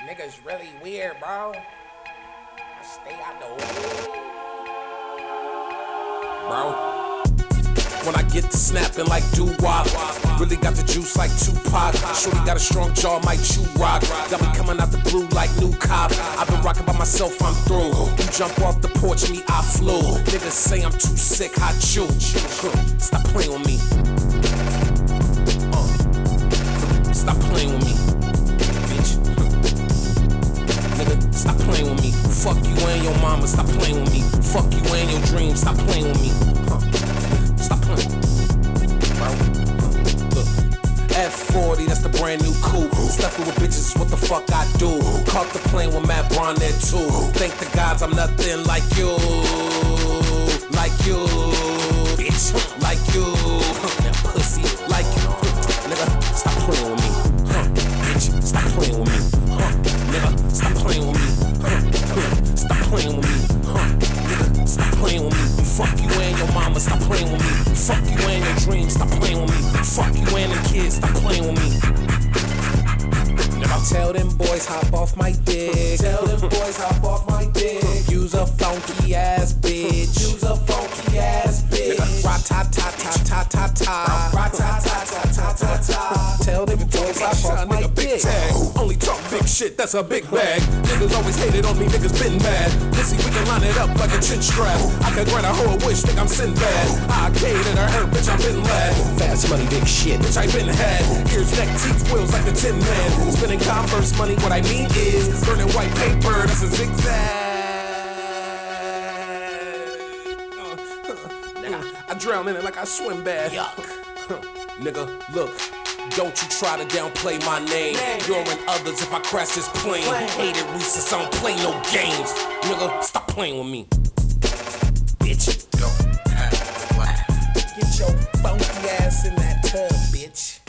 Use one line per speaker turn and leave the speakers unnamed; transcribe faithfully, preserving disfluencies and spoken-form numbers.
Niggas really weird, bro. I stay out the way. Bro. When I get to snapping like doo-wop, really got the juice like Tupac. Shorty got a strong jaw, might chew rock. Got me coming out the blue like new cop. I've been rocking by myself, I'm through. You jump off the porch, me, I flew. Niggas say I'm too sick, I chew. Stop playing with me. Uh. Stop playing with me, bitch. Nigga, stop playing with me. Fuck you and your mama, stop playing with me. Fuck you and your dreams, stop playing with me. Huh. Stop playing, bro. Look, F forty, that's the brand new coupe. Stuffing with bitches is what the fuck I do. Caught the plane with Matt Braun there too. Thank the gods I'm nothing like you, like you, bitch, like you, pussy, like you. Nigga, stop playing with me, huh? Bitch, stop playing with me, huh? Nigga, stop playing with me, huh? Stop playing with me, huh? Nigga, stop playing with me. Fuck you and your mama, stop playing with me. Fuck you and your dreams, stop playing with me. Fuck you and the kids, stop playing with me. Tell them boys hop off my dick. Tell them boys hop off my dick. Use a funky ass bitch. Use a funky ass bitch. Ra-ta-ta-ta-ta-ta-ta. Ra-ta-ta-ta-ta-ta-ta. Tell them boys hop off my dick. Only talk big shit, that's a big bag. Niggas always hated on me, niggas been mad. Pussy, we can line it up like a chin strap. I could grant a whole wish, think I'm Sinbad. I gave and I hurt, bitch, I been lad. Fast money, big shit, bitch, I been had. Ears, neck, teeth, wheels like the Tin Man. Spinning Converse money, what I mean is burning white paper, that's a zigzag. Uh, nigga, I drown in it like I swim bad. Yuck. Nigga, look. Don't you try to downplay my name. You're in others if I crash this plane. Hated recess, I don't play no games. Nigga, stop playing with me. Bitch. Get your funky ass in that tub, bitch.